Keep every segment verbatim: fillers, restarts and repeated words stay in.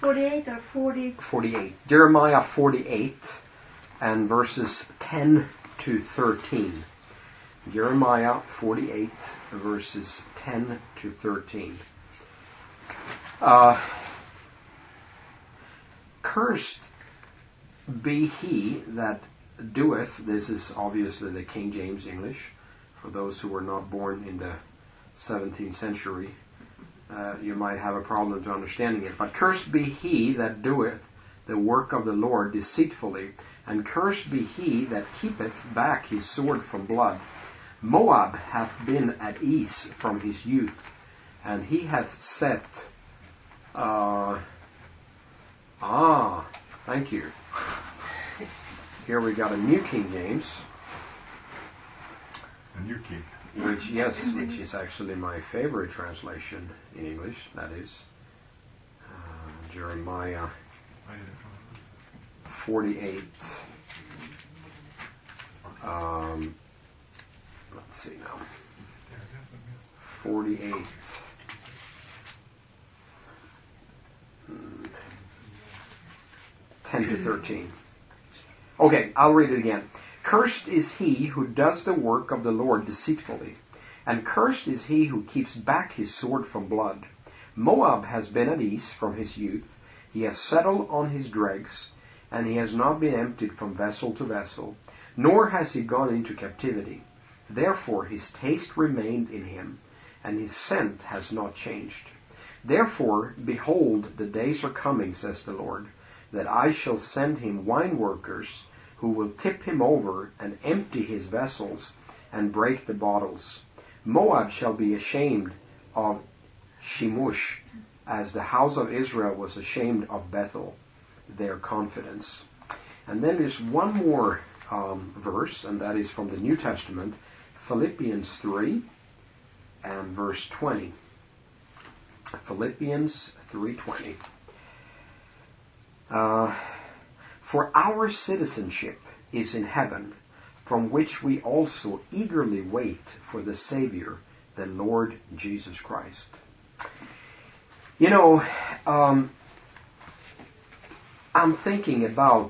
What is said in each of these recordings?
forty-eight or forty? forty-eight. Jeremiah forty-eight and verses ten to thirteen. Jeremiah forty-eight verses ten to thirteen. Uh, Cursed be he that doeth, this is obviously the King James English, for those who were not born in the seventeenth century, uh, you might have a problem to understanding it. But cursed be he that doeth the work of the Lord deceitfully, and cursed be he that keepeth back his sword from blood. Moab hath been at ease from his youth, and he hath set... Uh, ah, thank you. Here we got a New King James. A New King. Which, yes, which is actually my favorite translation in English. That is uh, Jeremiah forty-eight. Um, let's see now. forty-eight. Hmm. ten to thirteen. Okay, I'll read it again. Cursed is he who does the work of the Lord deceitfully, and cursed is he who keeps back his sword from blood. Moab has been at ease from his youth. He has settled on his dregs, and he has not been emptied from vessel to vessel, nor has he gone into captivity. Therefore his taste remained in him, and his scent has not changed. Therefore, behold, the days are coming, says the Lord, that I shall send him wine workers, who will tip him over and empty his vessels and break the bottles. Moab shall be ashamed of Shemush, as the house of Israel was ashamed of Bethel, their confidence. And then there's one more um, verse, and that is from the New Testament, Philippians three and verse twenty. Philippians three twenty. Uh, For our citizenship is in heaven, from which we also eagerly wait for the Savior, the Lord Jesus Christ. You know, um, I'm thinking about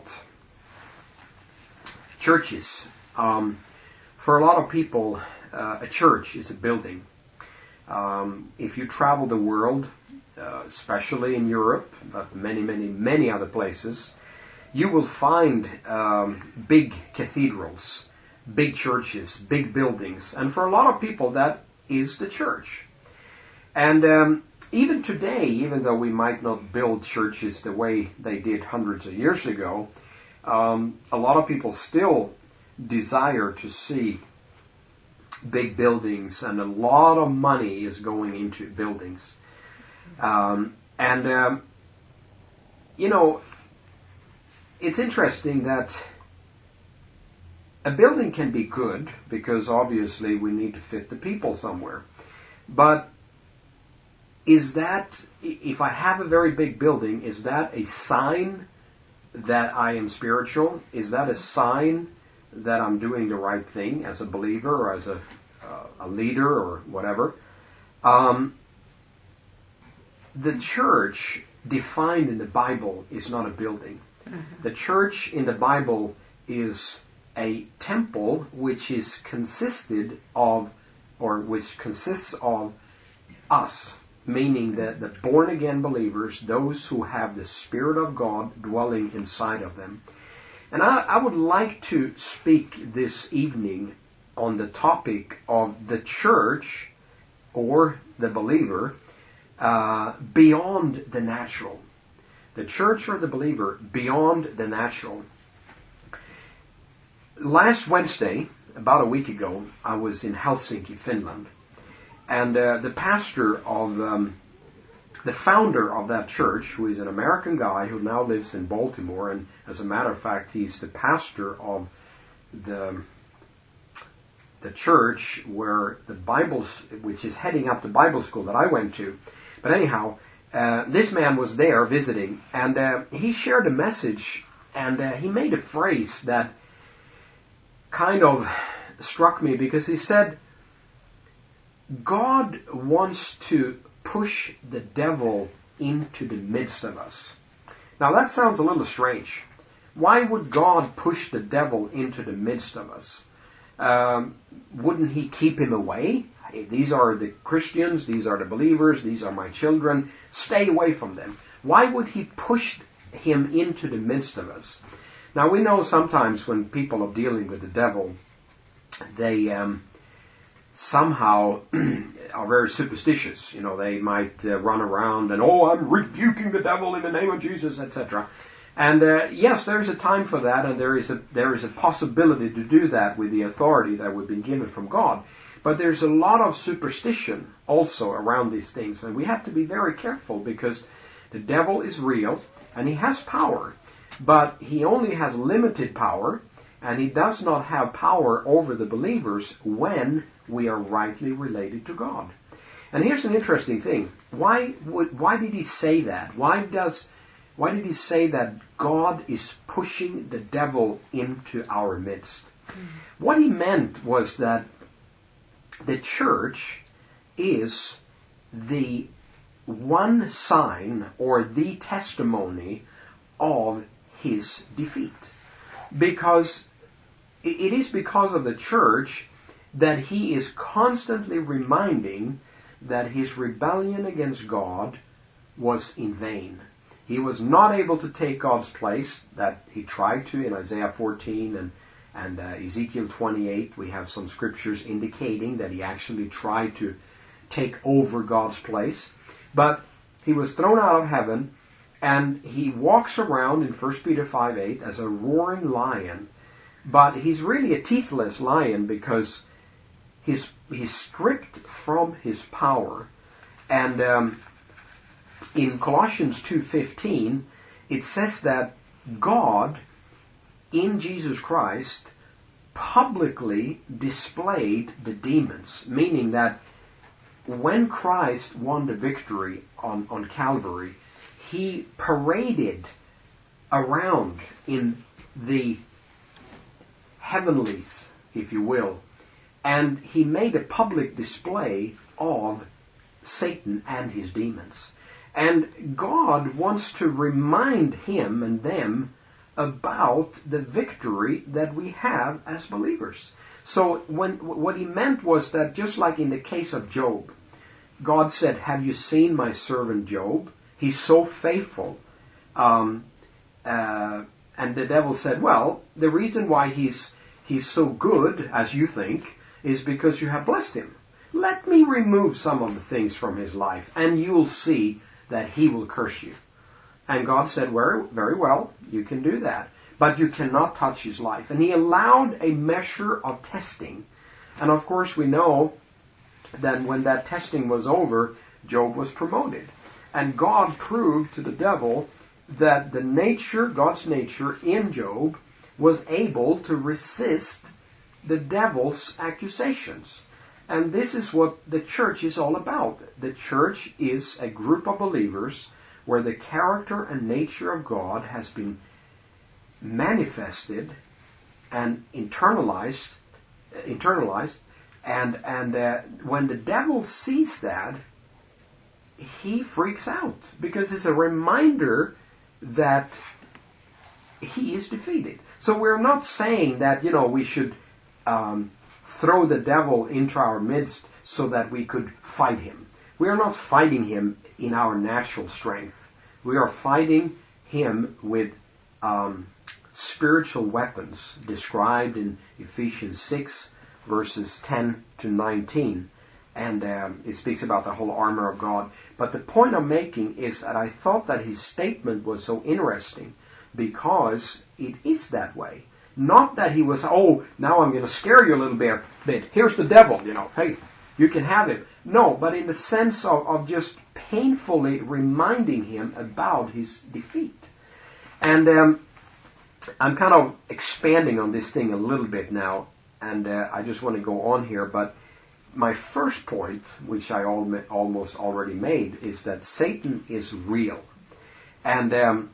churches. Um, for a lot of people, uh, a church is a building. Um, if you travel the world, uh, especially in Europe, but many, many, many other places, you will find um, big cathedrals, big churches, big buildings. And for a lot of people, that is the church. And um, even today, even though we might not build churches the way they did hundreds of years ago, um, a lot of people still desire to see big buildings, and a lot of money is going into buildings. Um, and, um, you know, it's interesting that a building can be good, because obviously we need to fit the people somewhere. But is that, if I have a very big building, is that a sign that I am spiritual? Is that a sign that I'm doing the right thing as a believer or as a, uh, a leader or whatever? Um, the church defined in the Bible is not a building. Mm-hmm. The church in the Bible is a temple which is consisted of, or which consists of us, meaning that the born-again believers, those who have the Spirit of God dwelling inside of them. And I, I would like to speak this evening on the topic of the church, or the believer, uh, beyond the natural. The church or the believer beyond the natural. Last Wednesday, about a week ago, I was in Helsinki, Finland. And uh, the pastor of, um, the founder of that church, who is an American guy who now lives in Baltimore, and as a matter of fact, he's the pastor of the the church where the Bible, which is heading up the Bible school that I went to. But anyhow, uh, this man was there visiting, and uh, he shared a message, and uh, he made a phrase that kind of struck me, because he said, God wants to push the devil into the midst of us. Now that sounds a little strange. Why would God push the devil into the midst of us? Um, wouldn't he keep him away? Hey, these are the Christians, these are the believers, these are my children. Stay away from them. Why would he push him into the midst of us? Now we know sometimes when people are dealing with the devil, they um, somehow are very superstitious. You know, they might uh, run around and, oh, I'm rebuking the devil in the name of Jesus, et cetera. And uh, yes, there's a time for that, and there is a there is a possibility to do that with the authority that we've been given from God. But there's a lot of superstition also around these things, and we have to be very careful because the devil is real and he has power, but he only has limited power, and he does not have power over the believers when we are rightly related to God. And here's an interesting thing: why would why did he say that? Why does Why did he say that God is pushing the devil into our midst? Mm-hmm. What he meant was that the church is the one sign or the testimony of his defeat. Because it is because of the church that he is constantly reminding that his rebellion against God was in vain. He was not able to take God's place that he tried to in Isaiah fourteen and, and uh, Ezekiel twenty-eight. We have some scriptures indicating that he actually tried to take over God's place. But he was thrown out of heaven, and he walks around in First Peter five eight as a roaring lion. But he's really a teethless lion because he's, he's stripped from his power. And Um, In Colossians two fifteen, it says that God, in Jesus Christ, publicly displayed the demons, meaning that when Christ won the victory on, on Calvary, he paraded around in the heavenlies, if you will, and he made a public display of Satan and his demons. And God wants to remind him and them about the victory that we have as believers. So when what he meant was that just like in the case of Job, God said, have you seen my servant Job? He's so faithful. Um, uh, and the devil said, well, the reason why he's he's so good, as you think, is because you have blessed him. Let me remove some of the things from his life, and you'll see that he will curse you. And God said, very, very well, you can do that. But you cannot touch his life. And he allowed a measure of testing. And of course we know that when that testing was over, Job was promoted. And God proved to the devil that the nature, God's nature in Job, was able to resist the devil's accusations. And this is what the church is all about. The church is a group of believers where the character and nature of God has been manifested and internalized, internalized, and and uh, when the devil sees that, he freaks out because it's a reminder that he is defeated. So we're not saying that, you know, we should Um, throw the devil into our midst so that we could fight him. We are not fighting him in our natural strength. We are fighting him with um, spiritual weapons described in Ephesians six verses ten to nineteen. And um, it speaks about the whole armor of God. But the point I'm making is that I thought that his statement was so interesting because it is that way. Not that he was, oh, now I'm going to scare you a little bit. bit. Here's the devil, you know, hey, you can have him. No, but in the sense of, of just painfully reminding him about his defeat. And um, I'm kind of expanding on this thing a little bit now, and uh, I just want to go on here. But my first point, which I al- almost already made, is that Satan is real. And Um,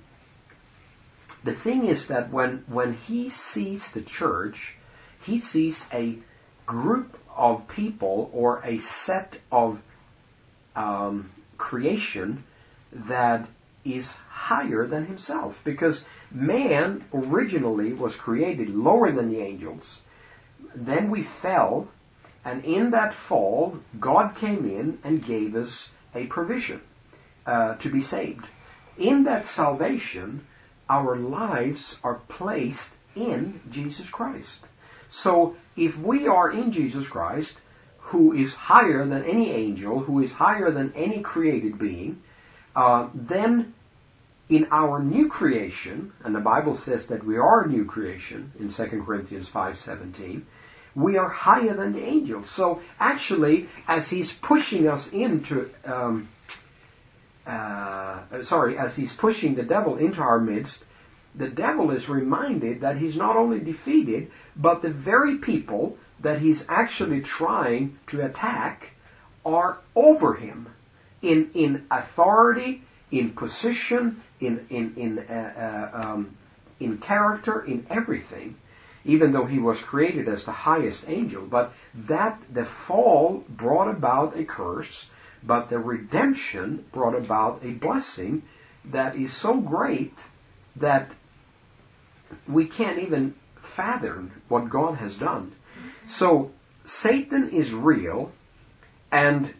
The thing is that when, when he sees the church, he sees a group of people or a set of um, creation that is higher than himself, because man originally was created lower than the angels. Then we fell, and in that fall, God came in and gave us a provision uh, to be saved. In that salvation, our lives are placed in Jesus Christ. So if we are in Jesus Christ, who is higher than any angel, who is higher than any created being, uh, then in our new creation, and the Bible says that we are a new creation in Second Corinthians five seventeen, we are higher than the angels. So actually, as he's pushing us into, um, uh, sorry, as he's pushing the devil into our midst, the devil is reminded that he's not only defeated, but the very people that he's actually trying to attack are over him in in authority, in position, in in in uh, uh, um, in character, in everything. Even though he was created as the highest angel, but that the fall brought about a curse, but the redemption brought about a blessing that is so great that we can't even fathom what God has done. So Satan is real, and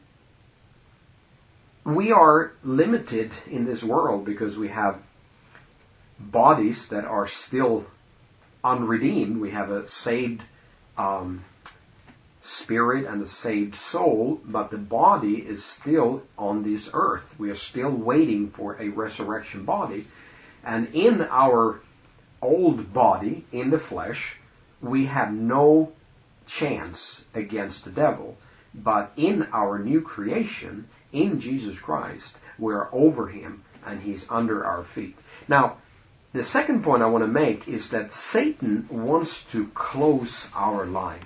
we are limited in this world because we have bodies that are still unredeemed. We have a saved um, spirit and a saved soul, but the body is still on this earth. We are still waiting for a resurrection body. And in our old body, in the flesh, we have no chance against the devil. But in our new creation, in Jesus Christ, we're over him and he's under our feet. Now, the second point I want to make is that Satan wants to close our lives.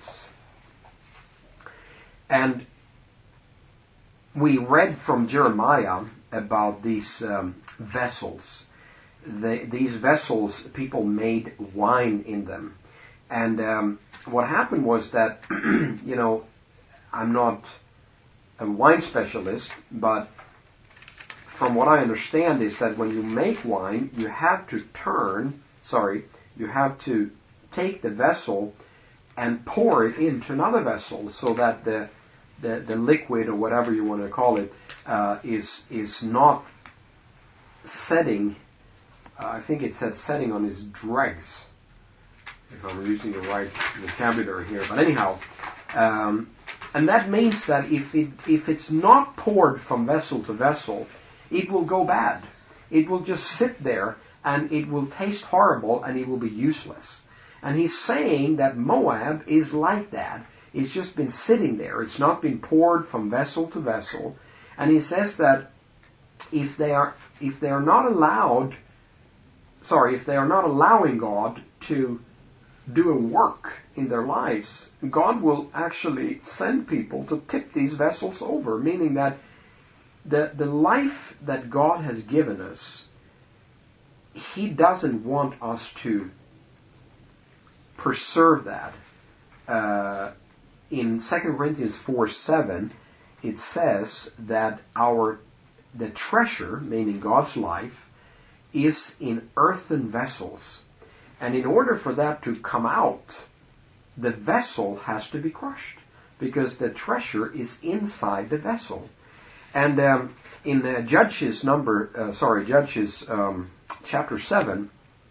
And we read from Jeremiah about these um, vessels. The, these vessels, people made wine in them. And um, what happened was that, you know, I'm not a wine specialist, but from what I understand is that when you make wine, you have to turn, sorry, you have to take the vessel and pour it into another vessel so that the the, the liquid, or whatever you want to call it, uh, is is not setting, uh, I think it says setting on its dregs, if I'm using the right vocabulary here. But anyhow, um, and that means that if it if it's not poured from vessel to vessel, it will go bad. It will just sit there and it will taste horrible and it will be useless. And he's saying that Moab is like that. It's just been sitting there. It's not been poured from vessel to vessel. And he says that if they are if they are not allowed, sorry, if they are not allowing God to do a work in their lives, God will actually send people to tip these vessels over, meaning that The, the life that God has given us, he doesn't want us to preserve that. Uh, in Second Corinthians four seven, it says that our the treasure, meaning God's life, is in earthen vessels. And in order for that to come out, the vessel has to be crushed, because the treasure is inside the vessel. And um, in uh, Judges number, uh, sorry, Judges um, chapter seven,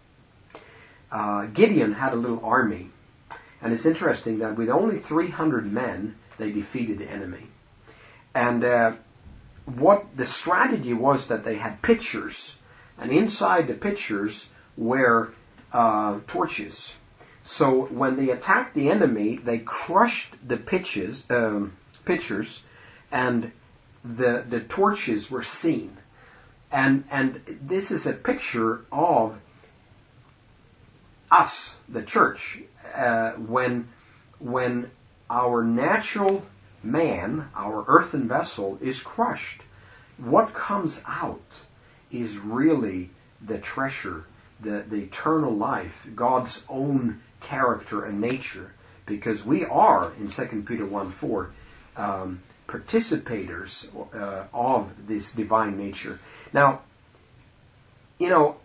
uh, Gideon had a little army, and it's interesting that with only three hundred men, they defeated the enemy. And uh, what the strategy was that they had pitchers, and inside the pitchers were uh, torches. So when they attacked the enemy, they crushed the pitches, um, pitchers, and The, the torches were seen. And and this is a picture of us, the church, uh, when when our natural man, our earthen vessel, is crushed. What comes out is really the treasure, the, the eternal life, God's own character and nature. Because we are, in Second Peter one four, um, participators uh, of this divine nature. Now, you know,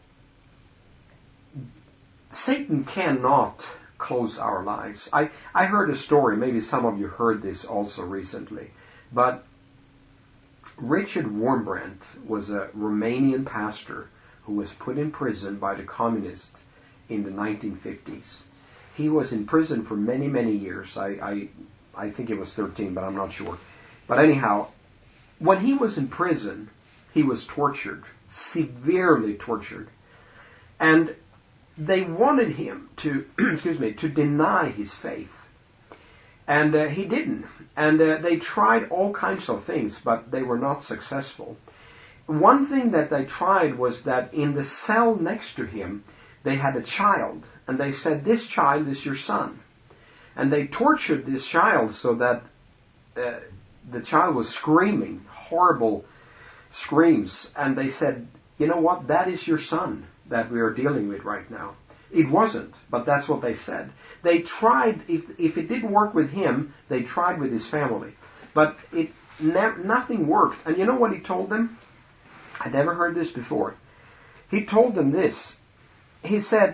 Satan cannot close our lives. I, I heard a story, maybe some of you heard this also recently, but Richard Wurmbrand was a Romanian pastor who was put in prison by the communists in the nineteen fifties. He was in prison for many, many years. I, I, I think it was thirteen, but I'm not sure. But anyhow, when he was in prison, he was tortured, severely tortured. And they wanted him to, excuse me, to deny his faith. And uh, he didn't. And uh, they tried all kinds of things, but they were not successful. One thing that they tried was that in the cell next to him, they had a child. And they said, this child is your son. And they tortured this child so that uh, the child was screaming, horrible screams. And they said, you know what, that is your son that we are dealing with right now. It wasn't, but that's what they said. They tried, if if it didn't work with him, they tried with his family. But it ne- nothing worked. And you know what he told them? I'd never heard this before. He told them this. He said,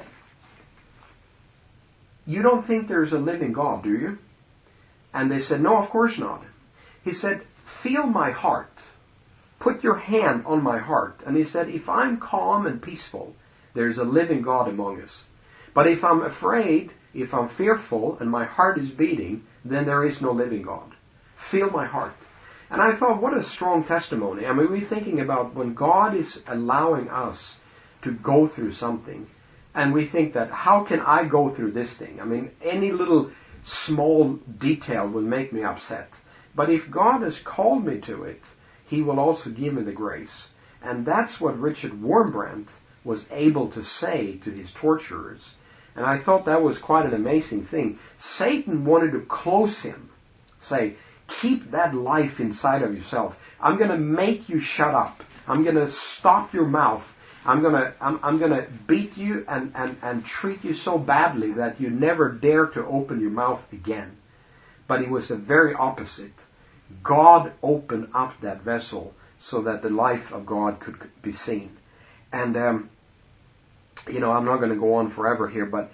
you don't think there's a living God, do you? And they said, no, of course not. He said, feel my heart. Put your hand on my heart. And he said, if I'm calm and peaceful, there's a living God among us. But if I'm afraid, if I'm fearful, and my heart is beating, then there is no living God. Feel my heart. And I thought, what a strong testimony. I mean, we're thinking about when God is allowing us to go through something, and we think that, how can I go through this thing? I mean, any little small detail will make me upset. But if God has called me to it, He will also give me the grace. And that's what Richard Wurmbrand was able to say to his torturers. And I thought that was quite an amazing thing. Satan wanted to close him. Say, keep that life inside of yourself. I'm going to make you shut up. I'm going to stop your mouth. I'm going to I'm, I'm going to beat you and, and, and treat you so badly that you never dare to open your mouth again. But it was the very opposite. God opened up that vessel so that the life of God could be seen. And, um, you know, I'm not going to go on forever here, but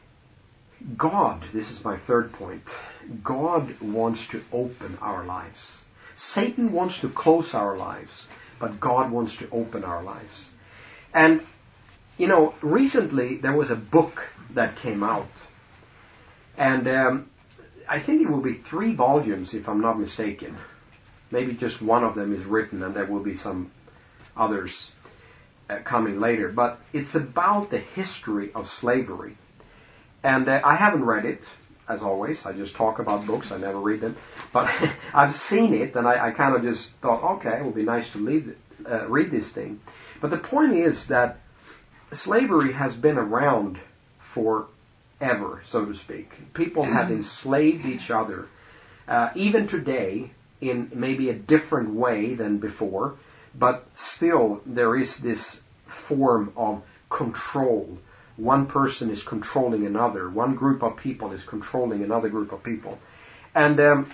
God, this is my third point, God wants to open our lives. Satan wants to close our lives, but God wants to open our lives. And, you know, recently there was a book that came out. And um, I think it will be three volumes, if I'm not mistaken. Maybe just one of them is written, and there will be some others uh, coming later. But it's about the history of slavery. And uh, I haven't read it, as always. I just talk about books. I never read them. But I've seen it, and I, I kind of just thought, okay, it would be nice to lead, uh, read this thing. But the point is that slavery has been around forever, so to speak. People have enslaved each other, uh, even today, in maybe a different way than before, but still there is this form of control. One person is controlling another. One group of people is controlling another group of people. And um,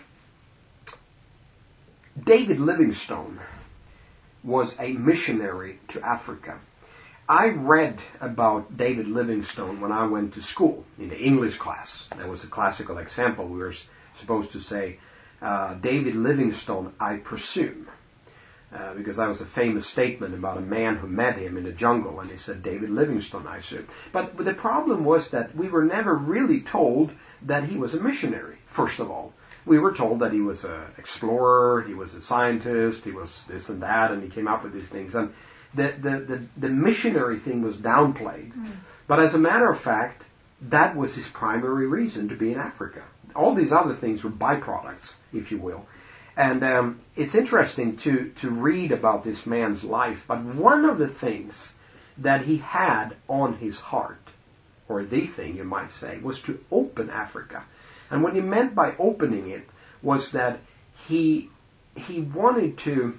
David Livingstone was a missionary to Africa. I read about David Livingstone when I went to school in the English class. That was a classical example. We were supposed to say, uh, David Livingstone, I presume. Uh, because that was a famous statement about a man who met him in the jungle, and he said, David Livingstone, I assume. But, but the problem was that we were never really told that he was a missionary, first of all. We were told that he was an explorer, he was a scientist, he was this and that, and he came up with these things. And the, the, the, the missionary thing was downplayed. Mm. But as a matter of fact, that was his primary reason to be in Africa. All these other things were byproducts, if you will. And um, it's interesting to, to read about this man's life. But one of the things that he had on his heart, or the thing you might say, was to open Africa. And what he meant by opening it was that he he wanted to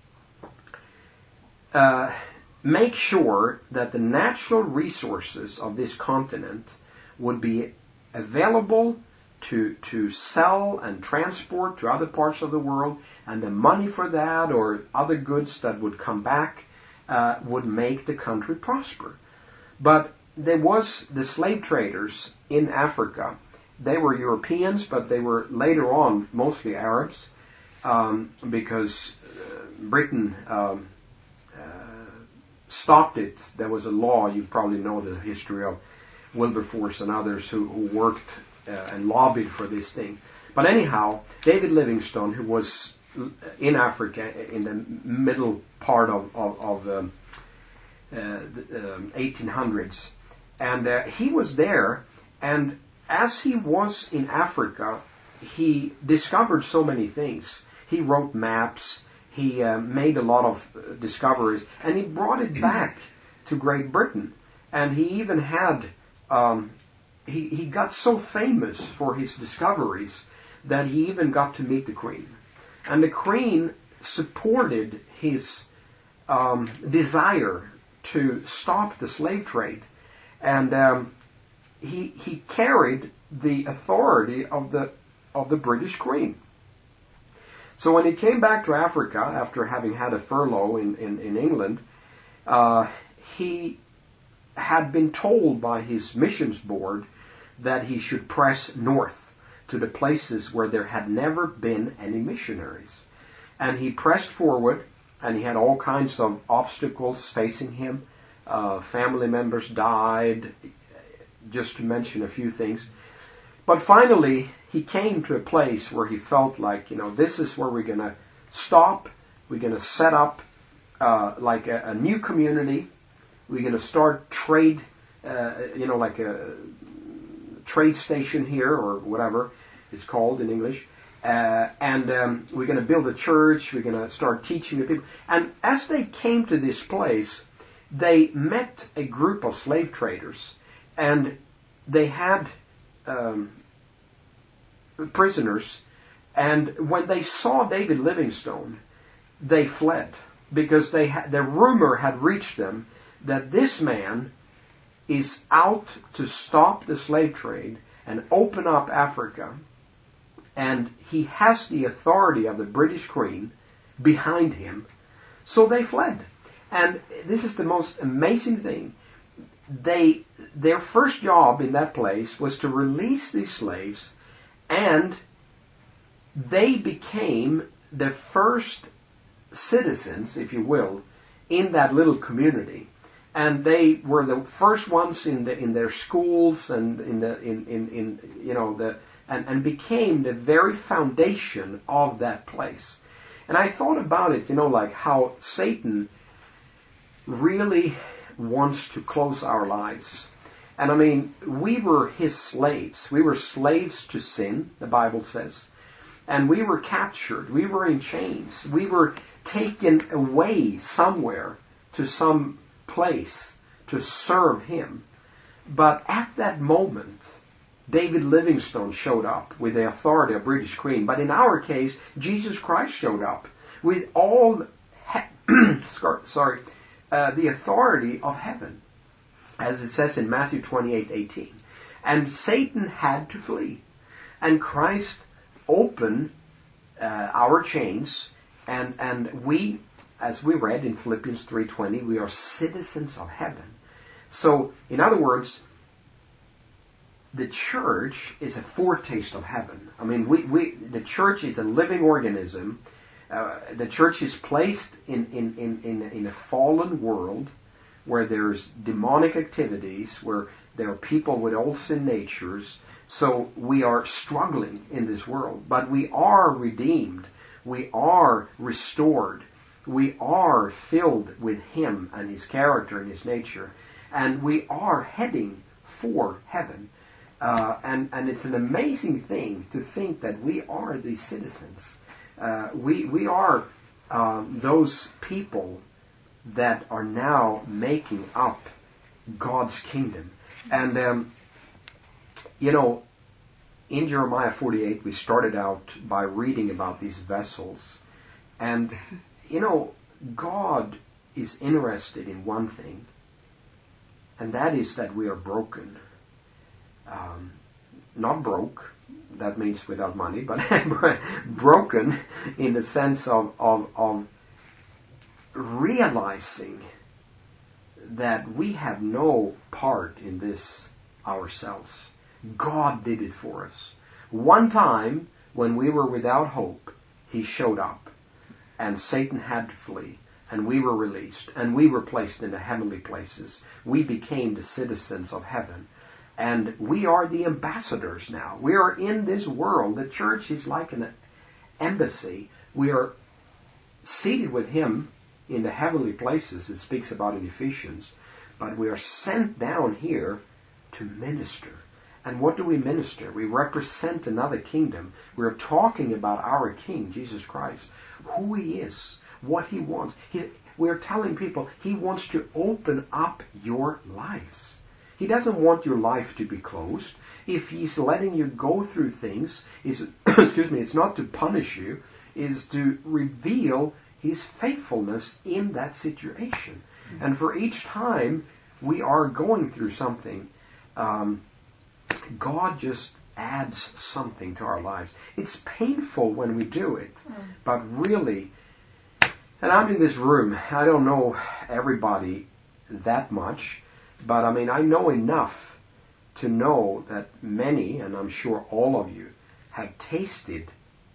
uh, make sure that the natural resources of this continent would be available to to sell and transport to other parts of the world, and the money for that or other goods that would come back uh, would make the country prosper. But there was the slave traders in Africa. They were Europeans, but they were later on mostly Arabs, um, because uh, Britain um, uh, stopped it. There was a law, you probably know the history of Wilberforce and others who, who worked uh, and lobbied for this thing. But anyhow, David Livingstone, who was in Africa in the middle part of, of, of um, uh, the um, eighteen hundreds, and uh, he was there, and as he was in Africa, he discovered so many things. He wrote maps, he uh, made a lot of uh, discoveries, and he brought it back to Great Britain. And he even had, um, he, he got so famous for his discoveries that he even got to meet the Queen. And the Queen supported his um, desire to stop the slave trade. And um, he he carried the authority of the of the British Queen. So when he came back to Africa after having had a furlough in, in, in England, uh, he had been told by his missions board that he should press north to the places where there had never been any missionaries. And he pressed forward, and he had all kinds of obstacles facing him. Uh, family members died, just to mention a few things. But finally, he came to a place where he felt like, you know, this is where we're going to stop. We're going to set up uh, like a, a new community. We're going to start trade, uh, you know, like a trade station here, or whatever it's called in English. Uh, and um, we're going to build a church. We're going to start teaching the people. And as they came to this place, they met a group of slave traders, and they had um, prisoners. And when they saw David Livingstone, they fled, because they ha- the rumor had reached them that this man is out to stop the slave trade and open up Africa, and he has the authority of the British Queen behind him. So they fled. And this is the most amazing thing. They, their first job in that place was to release these slaves, and they became the first citizens, if you will, in that little community. And they were the first ones in the in their schools and in the in, in, in you know the and, and became the very foundation of that place. And I thought about it, you know, like how Satan really wants to close our lives. And I mean, we were his slaves. We were slaves to sin, the Bible says. And we were captured. We were in chains. We were taken away somewhere to some place to serve him. But at that moment, David Livingstone showed up with the authority of British Queen. But in our case, Jesus Christ showed up with all he- sorry, uh, the authority of heaven, as it says in Matthew twenty-eight eighteen. And Satan had to flee. And Christ opened uh, our chains, and, and we, as we read in Philippians three twenty, we are citizens of heaven. So, in other words, the church is a foretaste of heaven. I mean, we, we the church is a living organism. Uh, the church is placed in, in, in, in, in a fallen world where there's demonic activities, where there are people with all sin natures. So we are struggling in this world. But we are redeemed. We are restored. We are filled with Him and His character and His nature. And we are heading for heaven. Uh, and, and it's an amazing thing to think that we are these citizens. Uh, we, we are um, those people that are now making up God's kingdom. And, um, you know, in Jeremiah forty-eight, we started out by reading about these vessels. And, you know, God is interested in one thing, and that is that we are broken. Um, not broke, that means without money, but broken in the sense of, of, of realizing that we have no part in this ourselves. God did it for us. One time, when we were without hope, He showed up, and Satan had to flee, and we were released, and we were placed in the heavenly places. We became the citizens of heaven, and we are the ambassadors now. We are in this world. The church is like an embassy. We are seated with Him in the heavenly places, it speaks about in Ephesians, but we are sent down here to minister. And what do we minister? We represent another kingdom. We're talking about our King, Jesus Christ, who He is, what He wants. He, we're telling people He wants to open up your lives. He doesn't want your life to be closed. If He's letting you go through things, is excuse me, it's not to punish you, is to reveal His faithfulness in that situation. Mm-hmm. And for each time we are going through something, um, God just adds something to our lives. It's painful when we do it, mm. but really, and I'm in this room, I don't know everybody that much, but I mean, I know enough to know that many, and I'm sure all of you, have tasted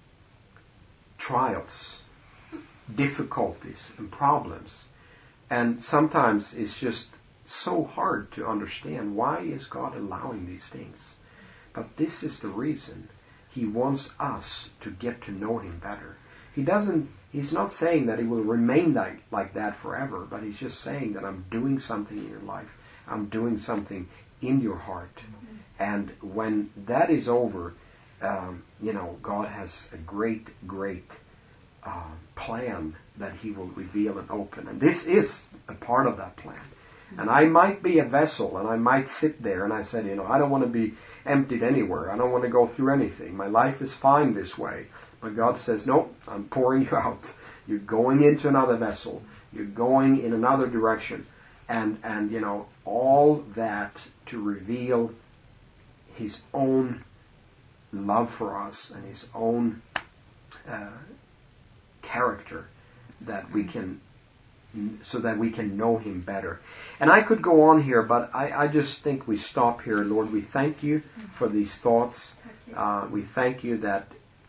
trials, difficulties, and problems. And sometimes it's just so hard to understand, why is God allowing these things? But this is the reason. He wants us to get to know Him better. He doesn't, He's not saying that He will remain like, like that forever, but He's just saying that I'm doing something in your life. I'm doing something in your heart. Mm-hmm. And when that is over, um, you know, God has a great, great uh, plan that He will reveal and open. And this is a part of that plan. And I might be a vessel, and I might sit there, and I said, you know, I don't want to be emptied anywhere. I don't want to go through anything. My life is fine this way. But God says, no, I'm pouring you out. You're going into another vessel. You're going in another direction. And, and you know, all that to reveal His own love for us and His own uh, character, that we can, so that we can know Him better. And I could go on here, but I, I just think we stop here. Lord, we thank You for these thoughts. Uh, we thank You that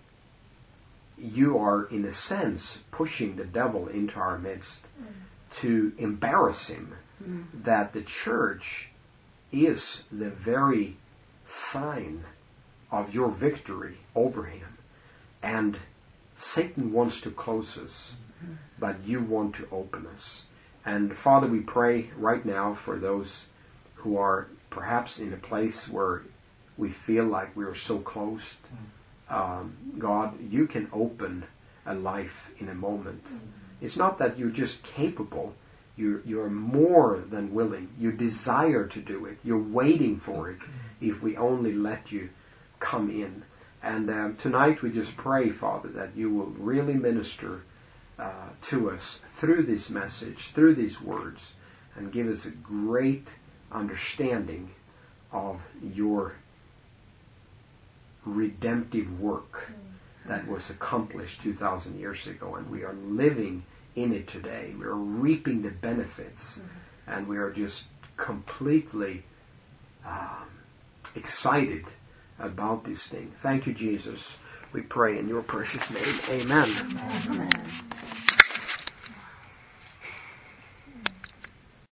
You are, in a sense, pushing the devil into our midst to embarrass him. Mm. That the church is the very sign of Your victory over him. And Satan wants to close us, mm-hmm. but You want to open us. And Father, we pray right now for those who are perhaps in a place where we feel like we are so closed. Mm. Um, God, You can open a life in a moment. Mm. It's not that you're just capable. You're, you're more than willing. You desire to do it. You're waiting for it if we only let You come in. And um, tonight we just pray, Father, that You will really minister uh, to us through this message, through these words, and give us a great understanding of Your redemptive work that was accomplished two thousand years ago. And we are living in it today. We are reaping the benefits. Mm-hmm. And we are just completely um, excited about this thing. Thank You, Jesus. We pray in Your precious name. Amen. Amen.